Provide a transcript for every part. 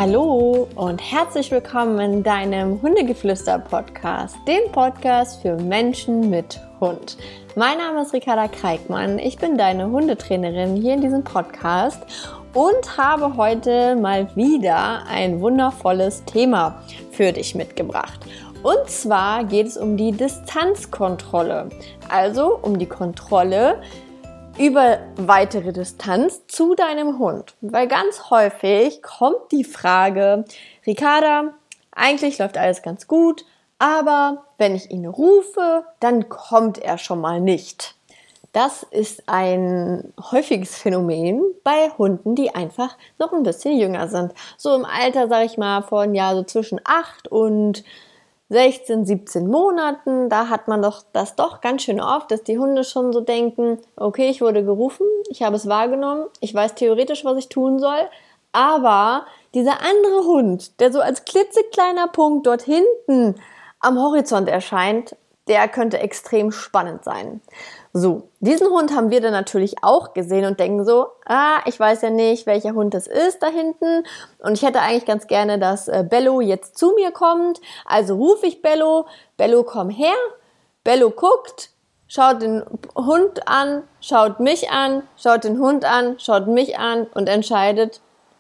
Hallo und herzlich willkommen in deinem Hundegeflüster-Podcast, dem Podcast für Menschen mit Hund. Mein Name ist Ricarda Kreikmann, ich bin deine Hundetrainerin hier in diesem Podcast und habe heute mal wieder ein wundervolles Thema für dich mitgebracht. Und zwar geht es um die Distanzkontrolle, also um die Kontrolle über weitere Distanz zu deinem Hund. Weil ganz häufig kommt die Frage, Ricarda, eigentlich läuft alles ganz gut, aber wenn ich ihn rufe, dann kommt er schon mal nicht. Das ist ein häufiges Phänomen bei Hunden, die einfach noch ein bisschen jünger sind. So im Alter, sage ich mal, von so zwischen 8 und 16, 17 Monaten, da hat man das ganz schön oft, dass die Hunde schon so denken, okay, ich wurde gerufen, ich habe es wahrgenommen, ich weiß theoretisch, was ich tun soll, aber dieser andere Hund, der so als klitzekleiner Punkt dort hinten am Horizont erscheint, der könnte extrem spannend sein. So, diesen Hund haben wir dann natürlich auch gesehen und denken so, ich weiß ja nicht, welcher Hund das ist da hinten und ich hätte eigentlich ganz gerne, dass Bello jetzt zu mir kommt. Also rufe ich Bello, Bello komm her, Bello guckt, schaut den Hund an, schaut mich an, schaut den Hund an, schaut mich an und entscheidet,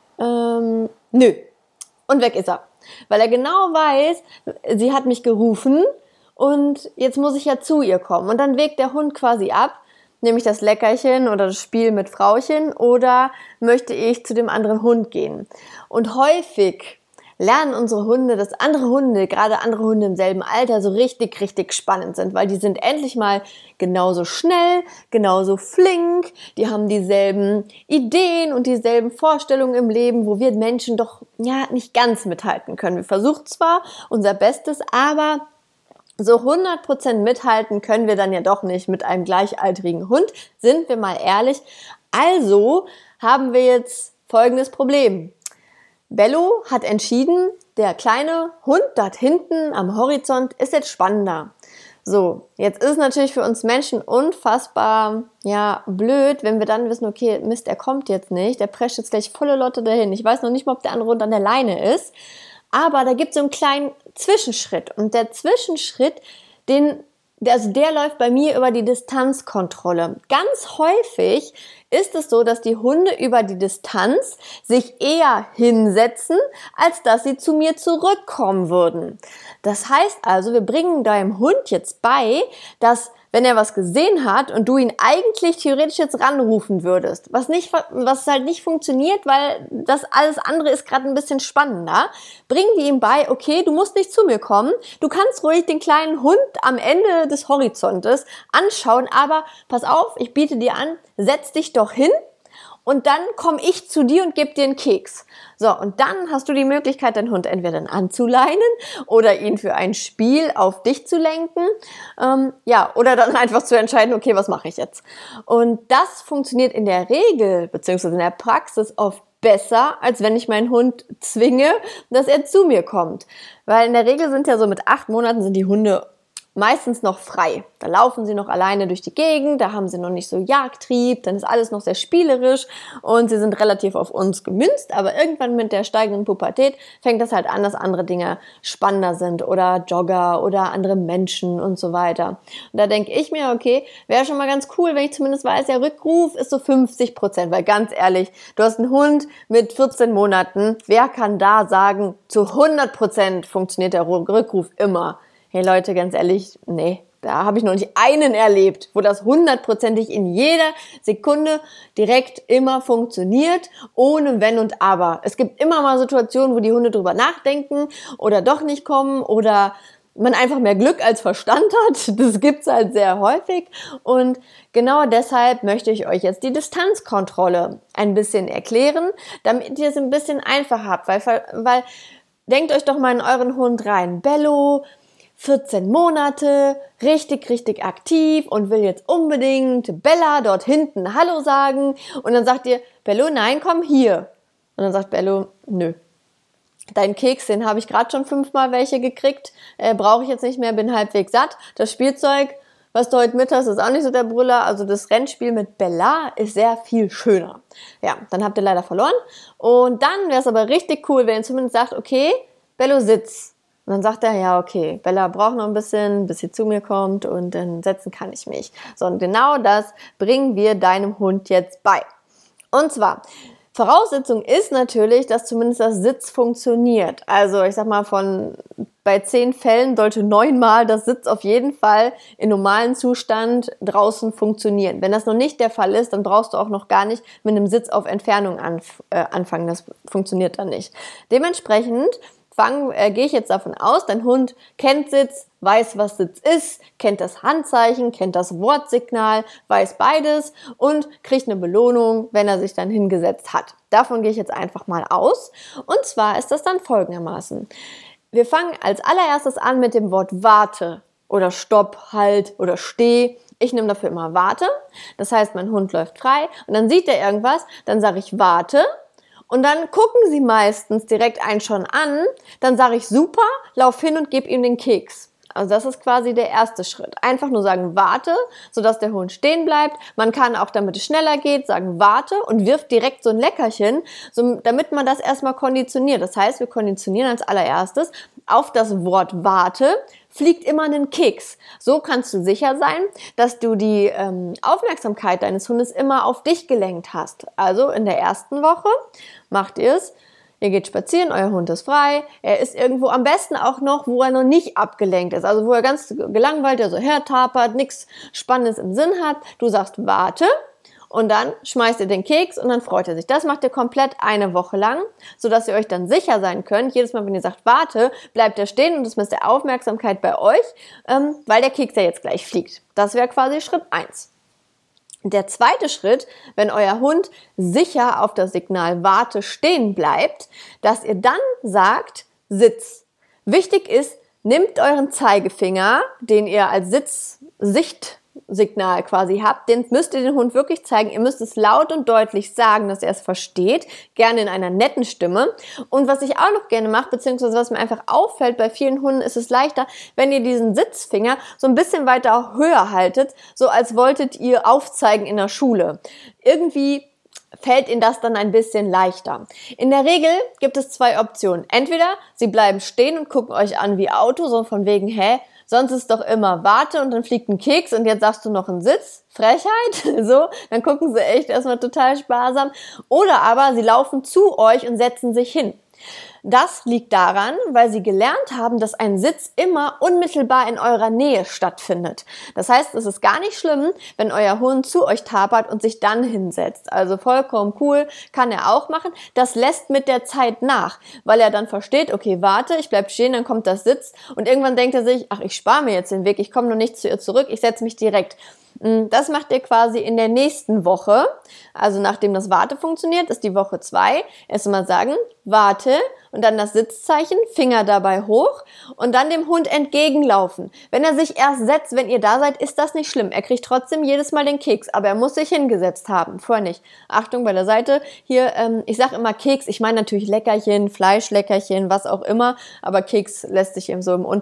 nö. Und weg ist er, weil er genau weiß, sie hat mich gerufen. Und jetzt muss ich ja zu ihr kommen. Und dann wägt der Hund quasi ab, nämlich das Leckerchen oder das Spiel mit Frauchen oder möchte ich zu dem anderen Hund gehen. Und häufig lernen unsere Hunde, dass andere Hunde, gerade andere Hunde im selben Alter, so richtig, richtig spannend sind, weil die sind endlich mal genauso schnell, genauso flink, die haben dieselben Ideen und dieselben Vorstellungen im Leben, wo wir Menschen doch nicht ganz mithalten können. Wir versuchen zwar unser Bestes, aber so 100% mithalten können wir dann ja doch nicht mit einem gleichaltrigen Hund, sind wir mal ehrlich. Also haben wir jetzt folgendes Problem. Bello hat entschieden, der kleine Hund dort hinten am Horizont ist jetzt spannender. So, jetzt ist es natürlich für uns Menschen unfassbar, blöd, wenn wir dann wissen, okay, Mist, er kommt jetzt nicht, der prescht jetzt gleich volle Lotte dahin. Ich weiß noch nicht mal, ob der andere Hund an der Leine ist. Aber da gibt es so einen kleinen Zwischenschritt. Und der Zwischenschritt, der läuft bei mir über die Distanzkontrolle. Ganz häufig ist es so, dass die Hunde über die Distanz sich eher hinsetzen, als dass sie zu mir zurückkommen würden. Das heißt also, wir bringen deinem Hund jetzt bei, dass wenn er was gesehen hat und du ihn eigentlich theoretisch jetzt ranrufen würdest, was halt nicht funktioniert, weil das alles andere ist gerade ein bisschen spannender, bringen wir ihm bei, okay, du musst nicht zu mir kommen, du kannst ruhig den kleinen Hund am Ende des Horizontes anschauen, aber pass auf, ich biete dir an, setz dich doch hin und dann komme ich zu dir und gebe dir einen Keks. So, und dann hast du die Möglichkeit, deinen Hund entweder dann anzuleinen oder ihn für ein Spiel auf dich zu lenken. Oder dann einfach zu entscheiden, okay, was mache ich jetzt? Und das funktioniert in der Regel, beziehungsweise in der Praxis oft besser, als wenn ich meinen Hund zwinge, dass er zu mir kommt. Weil in der Regel sind ja so mit 8 Monaten sind die Hunde meistens noch frei. Da laufen sie noch alleine durch die Gegend, da haben sie noch nicht so Jagdtrieb, dann ist alles noch sehr spielerisch und sie sind relativ auf uns gemünzt, aber irgendwann mit der steigenden Pubertät fängt das halt an, dass andere Dinge spannender sind oder Jogger oder andere Menschen und so weiter. Und da denke ich mir, okay, wäre schon mal ganz cool, wenn ich zumindest weiß, der Rückruf ist so 50%, weil ganz ehrlich, du hast einen Hund mit 14 Monaten, wer kann da sagen, zu 100% funktioniert der Rückruf immer? Hey Leute, ganz ehrlich, nee, da habe ich noch nicht einen erlebt, wo das 100%ig in jeder Sekunde direkt immer funktioniert, ohne Wenn und Aber. Es gibt immer mal Situationen, wo die Hunde drüber nachdenken oder doch nicht kommen oder man einfach mehr Glück als Verstand hat. Das gibt's halt sehr häufig und genau deshalb möchte ich euch jetzt die Distanzkontrolle ein bisschen erklären, damit ihr es ein bisschen einfacher habt, weil denkt euch doch mal in euren Hund rein. Bello, 14 Monate, richtig, richtig aktiv und will jetzt unbedingt Bella dort hinten Hallo sagen. Und dann sagt ihr, Bello, nein, komm hier. Und dann sagt Bello, nö. Dein Keks, den habe ich gerade schon 5-mal welche gekriegt, brauche ich jetzt nicht mehr, bin halbwegs satt. Das Spielzeug was du heute mit hast, ist auch nicht so der Brüller. Also das Rennspiel mit Bella ist sehr viel schöner. Ja, dann habt ihr leider verloren. Und dann wäre es aber richtig cool, wenn ihr zumindest sagt, okay, Bello, sitz. Und dann sagt er, ja, okay, Bella braucht noch ein bisschen, bis sie zu mir kommt und dann setzen kann ich mich. So, und genau das bringen wir deinem Hund jetzt bei. Und zwar, Voraussetzung ist natürlich, dass zumindest das Sitz funktioniert. Also ich sag mal, bei 10 Fällen sollte 9-mal das Sitz auf jeden Fall in normalen Zustand draußen funktionieren. Wenn das noch nicht der Fall ist, dann brauchst du auch noch gar nicht mit einem Sitz auf Entfernung anfangen. Das funktioniert dann nicht. Dementsprechend gehe ich jetzt davon aus, dein Hund kennt Sitz, weiß, was Sitz ist, kennt das Handzeichen, kennt das Wortsignal, weiß beides und kriegt eine Belohnung, wenn er sich dann hingesetzt hat. Davon gehe ich jetzt einfach mal aus. Und zwar ist das dann folgendermaßen. Wir fangen als allererstes an mit dem Wort Warte oder Stopp, Halt oder Steh. Ich nehme dafür immer Warte. Das heißt, mein Hund läuft frei und dann sieht er irgendwas, dann sage ich Warte. Und dann gucken sie meistens direkt einen schon an, dann sage ich super, lauf hin und gebe ihm den Keks. Also das ist quasi der erste Schritt. Einfach nur sagen warte, sodass der Hund stehen bleibt. Man kann auch, damit es schneller geht, sagen warte und wirft direkt so ein Leckerchen, damit man das erstmal konditioniert. Das heißt, wir konditionieren als allererstes auf das Wort warte, fliegt immer ein Keks. So kannst du sicher sein, dass du die Aufmerksamkeit deines Hundes immer auf dich gelenkt hast. Also in der ersten Woche macht ihr es. Ihr geht spazieren, euer Hund ist frei, er ist irgendwo, am besten auch noch, wo er noch nicht abgelenkt ist, also wo er ganz gelangweilt, so hertapert, nichts Spannendes im Sinn hat. Du sagst warte und dann schmeißt ihr den Keks und dann freut er sich. Das macht ihr komplett eine Woche lang, sodass ihr euch dann sicher sein könnt, jedes Mal, wenn ihr sagt warte, bleibt er stehen und das misst der Aufmerksamkeit bei euch, weil der Keks ja jetzt gleich fliegt. Das wäre quasi Schritt 1. Der zweite Schritt, wenn euer Hund sicher auf das Signal Warte stehen bleibt, dass ihr dann sagt Sitz. Wichtig ist, nehmt euren Zeigefinger, den ihr als Sichtsignal quasi habt, den müsst ihr dem Hund wirklich zeigen. Ihr müsst es laut und deutlich sagen, dass er es versteht, gerne in einer netten Stimme. Und was ich auch noch gerne mache, beziehungsweise was mir einfach auffällt, bei vielen Hunden ist es leichter, wenn ihr diesen Sitzfinger so ein bisschen weiter höher haltet, so als wolltet ihr aufzeigen in der Schule. Irgendwie fällt ihnen das dann ein bisschen leichter. In der Regel gibt es 2 Optionen. Entweder sie bleiben stehen und gucken euch an wie Auto, so von wegen, sonst ist doch immer Warte und dann fliegt ein Keks und jetzt sagst du noch einen Sitz. Frechheit. So, dann gucken sie echt erstmal total sparsam. Oder aber sie laufen zu euch und setzen sich hin. Das liegt daran, weil sie gelernt haben, dass ein Sitz immer unmittelbar in eurer Nähe stattfindet. Das heißt, es ist gar nicht schlimm, wenn euer Hund zu euch tapert und sich dann hinsetzt. Also vollkommen cool, kann er auch machen. Das lässt mit der Zeit nach, weil er dann versteht, okay, warte, ich bleib stehen, dann kommt das Sitz und irgendwann denkt er sich, ach, ich spare mir jetzt den Weg, ich komme noch nicht zu ihr zurück, ich setze mich direkt. Das macht ihr quasi in der nächsten Woche. Also nachdem das Warte funktioniert, ist die Woche 2. Erstmal sagen, Warte und dann das Sitzzeichen, Finger dabei hoch und dann dem Hund entgegenlaufen. Wenn er sich erst setzt, wenn ihr da seid, ist das nicht schlimm. Er kriegt trotzdem jedes Mal den Keks, aber er muss sich hingesetzt haben. Vorher nicht. Achtung bei der Seite. Hier, ich sage immer Keks. Ich meine natürlich Leckerchen, Fleischleckerchen, was auch immer. Aber Keks lässt sich eben so im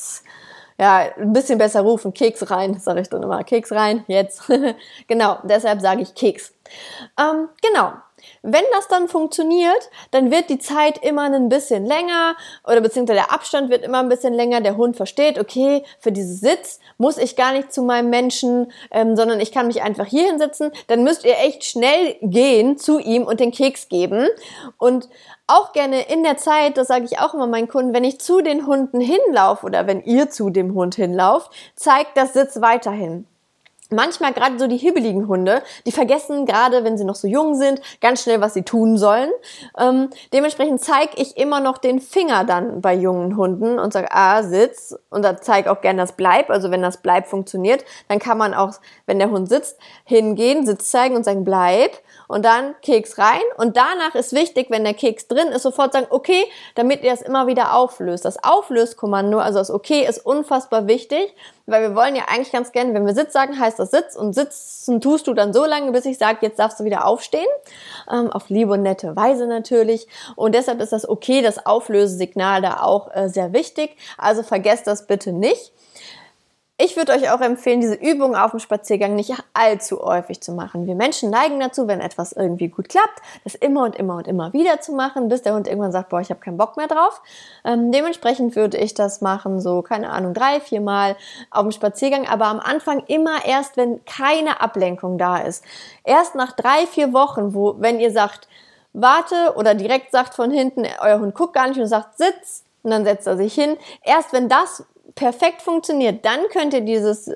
ein bisschen besser rufen, Keks rein, sage ich dann immer, Keks rein, jetzt. Genau, deshalb sage ich Keks. Genau, wenn das dann funktioniert, dann wird die Zeit immer ein bisschen länger oder beziehungsweise der Abstand wird immer ein bisschen länger. Der Hund versteht, okay, für dieses Sitz muss ich gar nicht zu meinem Menschen, sondern ich kann mich einfach hier hinsetzen. Dann müsst ihr echt schnell gehen zu ihm und den Keks geben. Und auch gerne in der Zeit, das sage ich auch immer meinen Kunden, wenn ich zu den Hunden hinlaufe oder wenn ihr zu dem Hund hinlauft, zeigt das Sitz weiterhin. Manchmal gerade so die hibbeligen Hunde, die vergessen gerade, wenn sie noch so jung sind, ganz schnell, was sie tun sollen. Dementsprechend zeige ich immer noch den Finger dann bei jungen Hunden und sage, Sitz. Und da zeige auch gerne das Bleib. Also wenn das Bleib funktioniert, dann kann man auch, wenn der Hund sitzt, hingehen, Sitz zeigen und sagen, Bleib. Und dann Keks rein. Und danach ist wichtig, wenn der Keks drin ist, sofort sagen, okay, damit ihr es immer wieder auflöst. Das Auflöskommando, also das Okay, ist unfassbar wichtig, weil wir wollen ja eigentlich ganz gerne, wenn wir Sitz sagen, heißt das Sitz und sitzen tust du dann so lange, bis ich sage, jetzt darfst du wieder aufstehen. Auf liebe und nette Weise natürlich. Und deshalb ist das Okay, das Auflösesignal da auch sehr wichtig. Also vergesst das bitte nicht. Ich würde euch auch empfehlen, diese Übung auf dem Spaziergang nicht allzu häufig zu machen. Wir Menschen neigen dazu, wenn etwas irgendwie gut klappt, das immer und immer und immer wieder zu machen, bis der Hund irgendwann sagt, boah, ich habe keinen Bock mehr drauf. Dementsprechend würde ich das machen, so, keine Ahnung, 3-4 Mal auf dem Spaziergang, aber am Anfang immer erst, wenn keine Ablenkung da ist. Erst nach 3-4 Wochen, wenn ihr sagt, warte, oder direkt sagt von hinten, euer Hund guckt gar nicht und sagt, sitz, und dann setzt er sich hin. Erst wenn das perfekt funktioniert, dann könnt ihr diese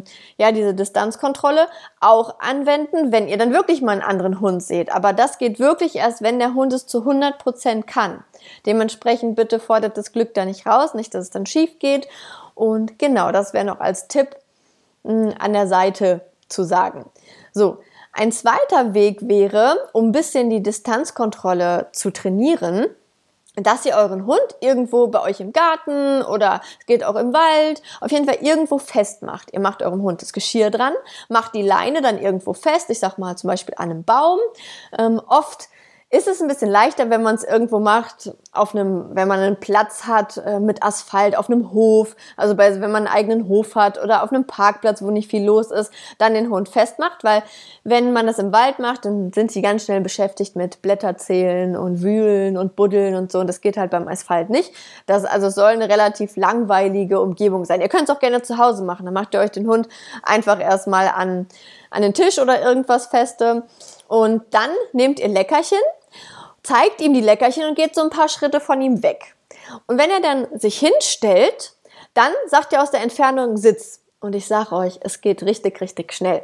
Distanzkontrolle auch anwenden, wenn ihr dann wirklich mal einen anderen Hund seht. Aber das geht wirklich erst, wenn der Hund es zu 100% kann. Dementsprechend bitte fordert das Glück da nicht raus, nicht, dass es dann schief geht. Und genau, das wäre noch als Tipp an der Seite zu sagen. So, ein zweiter Weg wäre, um ein bisschen die Distanzkontrolle zu trainieren, dass ihr euren Hund irgendwo bei euch im Garten oder es geht auch im Wald, auf jeden Fall irgendwo festmacht. Ihr macht eurem Hund das Geschirr dran, macht die Leine dann irgendwo fest, ich sag mal zum Beispiel an einem Baum. Oft ist es ein bisschen leichter, wenn man es irgendwo macht, wenn man einen Platz hat mit Asphalt, auf einem Hof, also wenn man einen eigenen Hof hat oder auf einem Parkplatz, wo nicht viel los ist, dann den Hund festmacht, weil wenn man das im Wald macht, dann sind sie ganz schnell beschäftigt mit Blätterzählen und Wühlen und Buddeln und so, und das geht halt beim Asphalt nicht. Das also soll eine relativ langweilige Umgebung sein. Ihr könnt es auch gerne zu Hause machen, dann macht ihr euch den Hund einfach erstmal an den Tisch oder irgendwas feste und dann nehmt ihr Leckerchen, zeigt ihm die Leckerchen und geht so ein paar Schritte von ihm weg. Und wenn er dann sich hinstellt, dann sagt er aus der Entfernung Sitz. Und ich sage euch, es geht richtig, richtig schnell.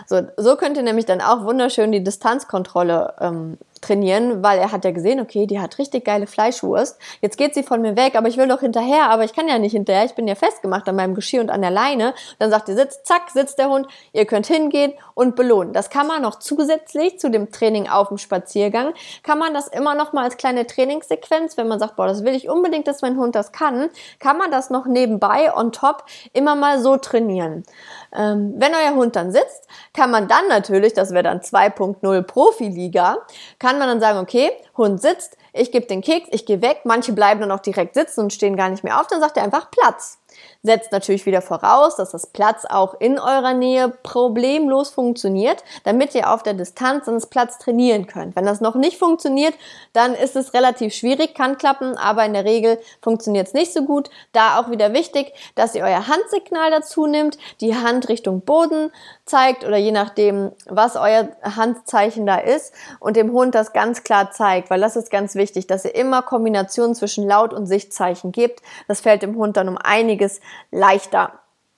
So könnt ihr nämlich dann auch wunderschön die Distanzkontrolle trainieren, weil er hat ja gesehen, okay, die hat richtig geile Fleischwurst. Jetzt geht sie von mir weg, aber ich will doch hinterher, aber ich kann ja nicht hinterher, ich bin ja festgemacht an meinem Geschirr und an der Leine. Dann sagt ihr Sitz, zack, sitzt der Hund, ihr könnt hingehen und belohnen. Das kann man noch zusätzlich zu dem Training auf dem Spaziergang, kann man das immer noch mal als kleine Trainingssequenz, wenn man sagt, boah, das will ich unbedingt, dass mein Hund das kann man das noch nebenbei on top immer mal so trainieren. Wenn euer Hund dann sitzt, kann man dann natürlich, das wäre dann 2.0 Profiliga, kann man dann sagen, okay, Hund sitzt, ich gebe den Keks, ich gehe weg, manche bleiben dann auch direkt sitzen und stehen gar nicht mehr auf, dann sagt er einfach Platz. Setzt natürlich wieder voraus, dass das Platz auch in eurer Nähe problemlos funktioniert, damit ihr auf der Distanz dann das Platz trainieren könnt. Wenn das noch nicht funktioniert, dann ist es relativ schwierig, kann klappen, aber in der Regel funktioniert es nicht so gut. Da auch wieder wichtig, dass ihr euer Handsignal dazu nehmt, die Hand Richtung Boden zeigt oder je nachdem, was euer Handzeichen da ist und dem Hund das ganz klar zeigt, weil das ist ganz wichtig, dass ihr immer Kombinationen zwischen Laut- und Sichtzeichen gebt. Das fällt dem Hund dann um einiges leichter.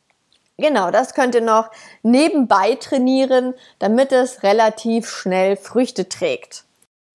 Genau, das könnt ihr noch nebenbei trainieren, damit es relativ schnell Früchte trägt.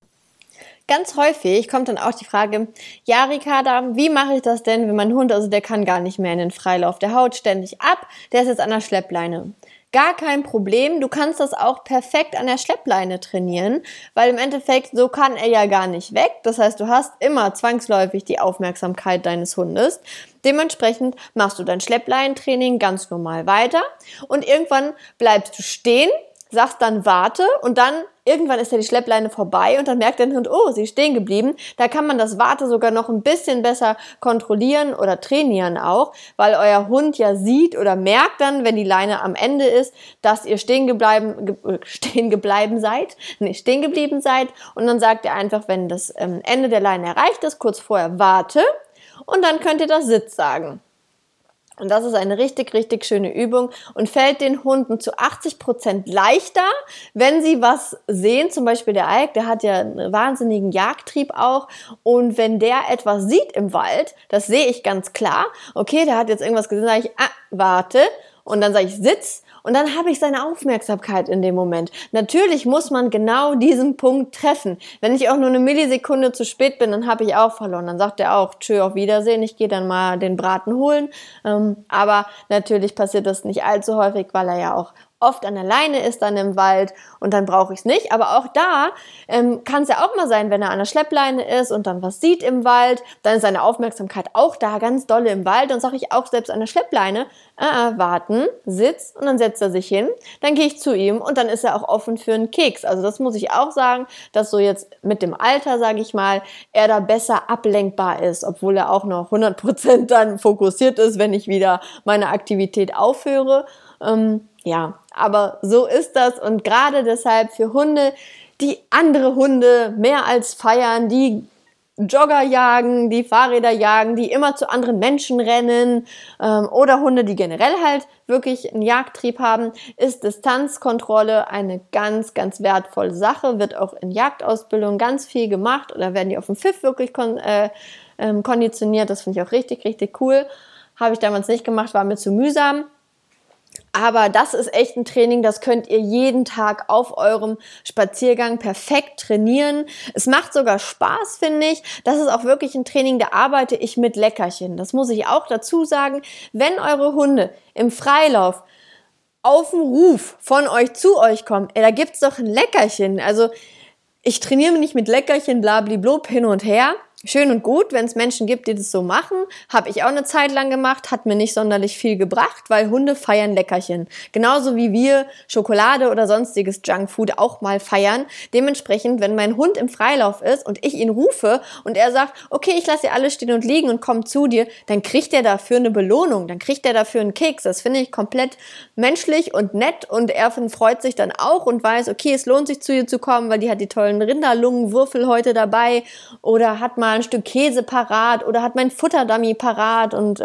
Ganz häufig kommt dann auch die Frage, ja Ricarda, wie mache ich das denn, wenn mein Hund, also der kann gar nicht mehr in den Freilauf, der haut ständig ab, der ist jetzt an der Schleppleine. Gar kein Problem, du kannst das auch perfekt an der Schleppleine trainieren, weil im Endeffekt, so kann er ja gar nicht weg. Das heißt, du hast immer zwangsläufig die Aufmerksamkeit deines Hundes. Dementsprechend machst du dein Schleppleinentraining ganz normal weiter und irgendwann bleibst du stehen, sagst dann warte und dann irgendwann ist ja die Schleppleine vorbei und dann merkt dein Hund, oh, sie ist stehen geblieben. Da kann man das Warte sogar noch ein bisschen besser kontrollieren oder trainieren auch, weil euer Hund ja sieht oder merkt dann, wenn die Leine am Ende ist, dass ihr stehen geblieben seid und dann sagt ihr einfach, wenn das Ende der Leine erreicht ist, kurz vorher warte und dann könnt ihr das Sitz sagen. Und das ist eine richtig, richtig schöne Übung und fällt den Hunden zu 80% leichter, wenn sie was sehen. Zum Beispiel der Alk, der hat ja einen wahnsinnigen Jagdtrieb auch. Und wenn der etwas sieht im Wald, das sehe ich ganz klar. Okay, der hat jetzt irgendwas gesehen, sage ich, warte. Und dann sage ich, sitz. Und dann habe ich seine Aufmerksamkeit in dem Moment. Natürlich muss man genau diesen Punkt treffen. Wenn ich auch nur eine Millisekunde zu spät bin, dann habe ich auch verloren. Dann sagt er auch, tschö, auf Wiedersehen, ich gehe dann mal den Braten holen. Aber natürlich passiert das nicht allzu häufig, weil er ja auch oft an der Leine ist dann im Wald und dann brauche ich es nicht. Aber auch da kann es ja auch mal sein, wenn er an der Schleppleine ist und dann was sieht im Wald, dann ist seine Aufmerksamkeit auch da ganz dolle im Wald. Dann sage ich auch selbst an der Schleppleine, warten, sitz, und dann setzt er sich hin. Dann gehe ich zu ihm und dann ist er auch offen für einen Keks. Also das muss ich auch sagen, dass so jetzt mit dem Alter, sage ich mal, er da besser ablenkbar ist, obwohl er auch noch 100% dann fokussiert ist, wenn ich wieder meine Aktivität aufhöre. Ja, aber so ist das, und gerade deshalb für Hunde, die andere Hunde mehr als feiern, die Jogger jagen, die Fahrräder jagen, die immer zu anderen Menschen rennen, oder Hunde, die generell halt wirklich einen Jagdtrieb haben, ist Distanzkontrolle eine ganz, ganz wertvolle Sache, wird auch in Jagdausbildung ganz viel gemacht, oder werden die auf dem Pfiff wirklich konditioniert. Das finde ich auch richtig, richtig cool. Habe ich damals nicht gemacht, war mir zu mühsam. Aber das ist echt ein Training, das könnt ihr jeden Tag auf eurem Spaziergang perfekt trainieren. Es macht sogar Spaß, finde ich. Das ist auch wirklich ein Training, da arbeite ich mit Leckerchen. Das muss ich auch dazu sagen. Wenn eure Hunde im Freilauf auf den Ruf von euch zu euch kommen, da gibt's doch ein Leckerchen. Also ich trainiere mich nicht mit Leckerchen, blablablub, hin und her. Schön und gut, wenn es Menschen gibt, die das so machen. Habe ich auch eine Zeit lang gemacht, hat mir nicht sonderlich viel gebracht, weil Hunde feiern Leckerchen. Genauso wie wir Schokolade oder sonstiges Junkfood auch mal feiern. Dementsprechend, wenn mein Hund im Freilauf ist und ich ihn rufe und er sagt, okay, ich lasse ihr alle stehen und liegen und komme zu dir, dann kriegt er dafür eine Belohnung, dann kriegt er dafür einen Keks. Das finde ich komplett menschlich und nett, und er freut sich dann auch und weiß, okay, es lohnt sich zu ihr zu kommen, weil die hat die tollen Rinderlungenwürfel heute dabei oder hat mal ein Stück Käse parat oder hat mein Futterdummy parat, und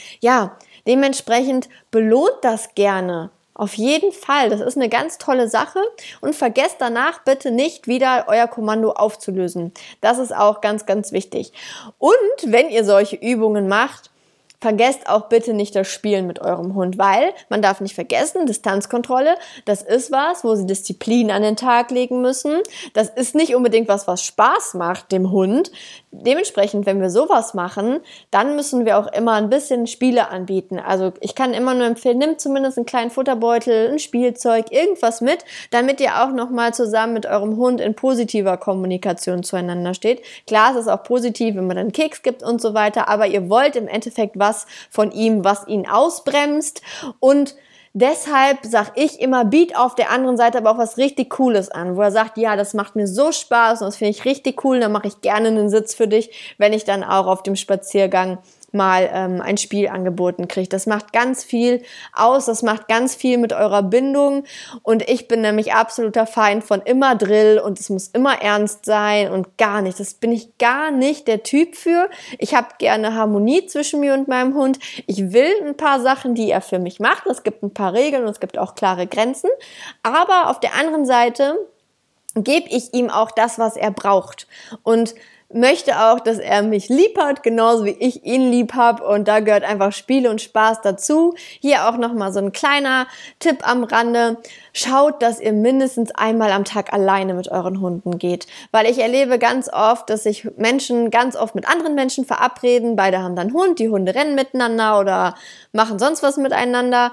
dementsprechend belohnt das gerne. Auf jeden Fall, das ist eine ganz tolle Sache, und vergesst danach bitte nicht wieder euer Kommando aufzulösen. Das ist auch ganz, ganz wichtig. Und wenn ihr solche Übungen macht, vergesst auch bitte nicht das Spielen mit eurem Hund, weil man darf nicht vergessen, Distanzkontrolle, das ist was, wo sie Disziplin an den Tag legen müssen. Das ist nicht unbedingt was Spaß macht dem Hund. Dementsprechend, wenn wir sowas machen, dann müssen wir auch immer ein bisschen Spiele anbieten. Also ich kann immer nur empfehlen, nehmt zumindest einen kleinen Futterbeutel, ein Spielzeug, irgendwas mit, damit ihr auch nochmal zusammen mit eurem Hund in positiver Kommunikation zueinander steht. Klar, es ist auch positiv, wenn man dann einen Keks gibt und so weiter, aber ihr wollt im Endeffekt was von ihm, was ihn ausbremst, und deshalb sage ich immer, biet auf der anderen Seite aber auch was richtig Cooles an, wo er sagt, ja, das macht mir so Spaß und das finde ich richtig cool, dann mache ich gerne einen Sitz für dich, wenn ich dann auch auf dem Spaziergang mal ein Spiel angeboten kriege. Das macht ganz viel aus, das macht ganz viel mit eurer Bindung, und ich bin nämlich absoluter Feind von immer Drill und es muss immer ernst sein und gar nicht. Das bin ich gar nicht der Typ für. Ich habe gerne Harmonie zwischen mir und meinem Hund. Ich will ein paar Sachen, die er für mich macht. Es gibt ein paar Regeln und es gibt auch klare Grenzen, aber auf der anderen Seite gebe ich ihm auch das, was er braucht, und möchte auch, dass er mich lieb hat, genauso wie ich ihn lieb habe, und da gehört einfach Spiel und Spaß dazu. Hier auch nochmal so ein kleiner Tipp am Rande. Schaut, dass ihr mindestens einmal am Tag alleine mit euren Hunden geht, weil ich erlebe ganz oft, dass sich Menschen ganz oft mit anderen Menschen verabreden, beide haben dann Hund, die Hunde rennen miteinander oder machen sonst was miteinander,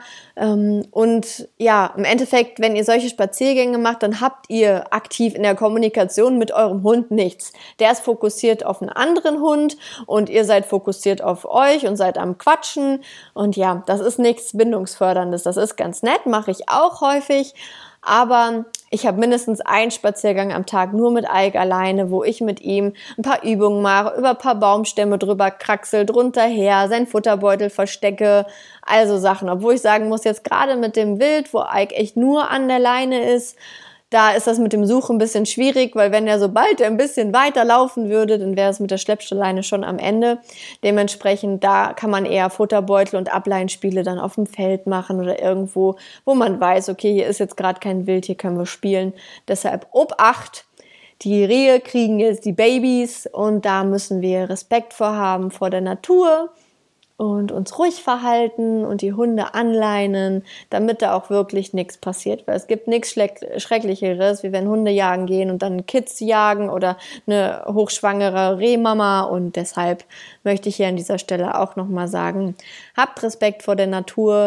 und ja, im Endeffekt, wenn ihr solche Spaziergänge macht, dann habt ihr aktiv in der Kommunikation mit eurem Hund nichts. Der ist fokussiert auf einen anderen Hund und ihr seid fokussiert auf euch und seid am Quatschen, und ja, das ist nichts Bindungsförderndes. Das ist ganz nett, mache ich auch häufig, aber ich habe mindestens einen Spaziergang am Tag nur mit Ike alleine, wo ich mit ihm ein paar Übungen mache, über ein paar Baumstämme drüber kraxel, drunter her, seinen Futterbeutel verstecke, also Sachen. Obwohl ich sagen muss, jetzt gerade mit dem Wild, wo Ike echt nur an der Leine ist, da ist das mit dem Suchen ein bisschen schwierig, weil wenn er sobald er ein bisschen weiter laufen würde, dann wäre es mit der Schleppstelleine schon am Ende. Dementsprechend, da kann man eher Futterbeutel und Ableinspiele dann auf dem Feld machen oder irgendwo, wo man weiß, okay, hier ist jetzt gerade kein Wild, hier können wir spielen. Deshalb Obacht, die Rehe kriegen jetzt die Babys, und da müssen wir Respekt vor haben vor der Natur und uns ruhig verhalten und die Hunde anleinen, damit da auch wirklich nichts passiert. Weil es gibt nichts Schrecklicheres, wie wenn Hunde jagen gehen und dann Kids jagen oder eine hochschwangere Rehmama. Und deshalb möchte ich hier an dieser Stelle auch nochmal sagen, habt Respekt vor der Natur,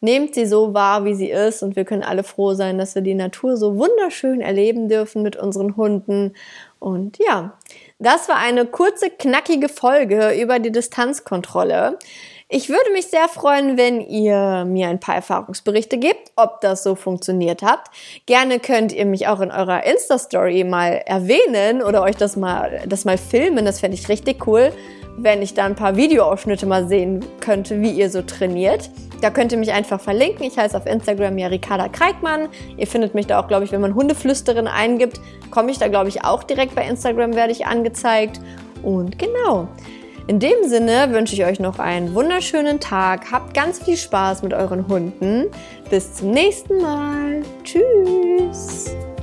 Nehmt sie so wahr, wie sie ist, und wir können alle froh sein, dass wir die Natur so wunderschön erleben dürfen mit unseren Hunden. Und ja, das war eine kurze, knackige Folge über die Distanzkontrolle. Ich würde mich sehr freuen, wenn ihr mir ein paar Erfahrungsberichte gebt, ob das so funktioniert hat. Gerne könnt ihr mich auch in eurer Insta-Story mal erwähnen oder euch das mal filmen. Das fände ich richtig cool, wenn ich da ein paar Videoausschnitte mal sehen könnte, wie ihr so trainiert. Da könnt ihr mich einfach verlinken. Ich heiße auf Instagram ja Ricarda Kreikmann. Ihr findet mich da auch, glaube ich, wenn man Hundeflüsterin eingibt, komme ich da, glaube ich, auch direkt bei Instagram, werde ich angezeigt. Und genau. In dem Sinne wünsche ich euch noch einen wunderschönen Tag. Habt ganz viel Spaß mit euren Hunden. Bis zum nächsten Mal. Tschüss.